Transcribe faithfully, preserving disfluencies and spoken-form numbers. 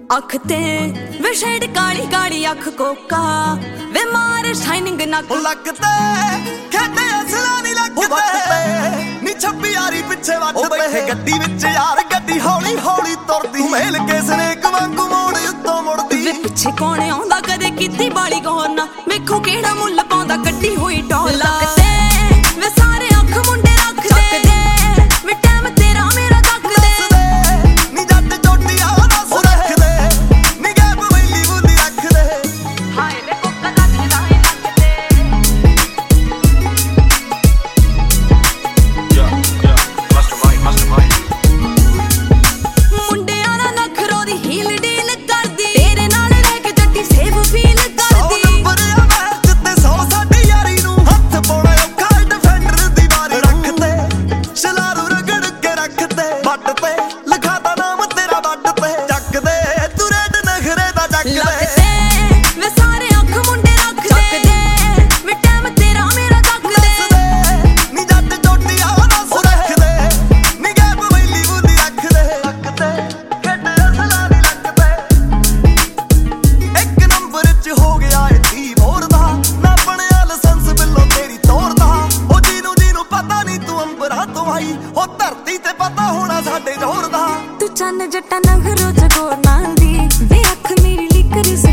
अख ते वे शेड काली काली अख कोका वे मार शाइनिंग नक लगते खेते असला नहीं लगते नी छब्बी यारी पिछे वटते गड्डी विच यार गड्डी हौली हौली तुरदी मेल के स्नेक वांगू मोड़ उत्तों मुड़दी वे पिछे कौन आउंदा कदे कीती बाली गौर ना वेखो केड़ा मुੱਲ पाउंदा गड्डी होई टॉल लगते वे सारे अख मुंडे रख दे वे टाइम तेरा मेरा तक दे नी जट चोटियां दस रख दे नी गैप वैली बुंदी रख दे हाय वे कुक्का नचदा है नचदे या या मास्टरमाइंड मास्टरमाइंड मुंडियां दा नखरो दी हील डील करदी तेरे नाल रह के जट्टी सेफ फील करदी नंबर आ मैच ते सौ साडी यारी नू हत्थ पाउणा औखा डिफेंडर दी बारी रखते शलारू रगड़ के रखते बट ते लिखाता नाम तेरा बट ते जग दे तू रेड नखरे दा जग दे लगते वे सारे अख मुंडे रख दे वे टाइम तेरा मेरा तक दे नी जट चोटियां दस रख दे नी गैप वैली बुंदी रख दे लगते खेडे असला नहीं लगते एक नंबर च हो गया ए धी मोर दा ना बनया लाइसेंस बिल्लो तेरी तोर दा ओ जीनू जीनू पता नहीं तू अंबरा तो आई ओ धरती ते पता होना साडे जोर दा तू चन्न जट्टा नखरो च गोर नाल दी वे अख मेरी लिकर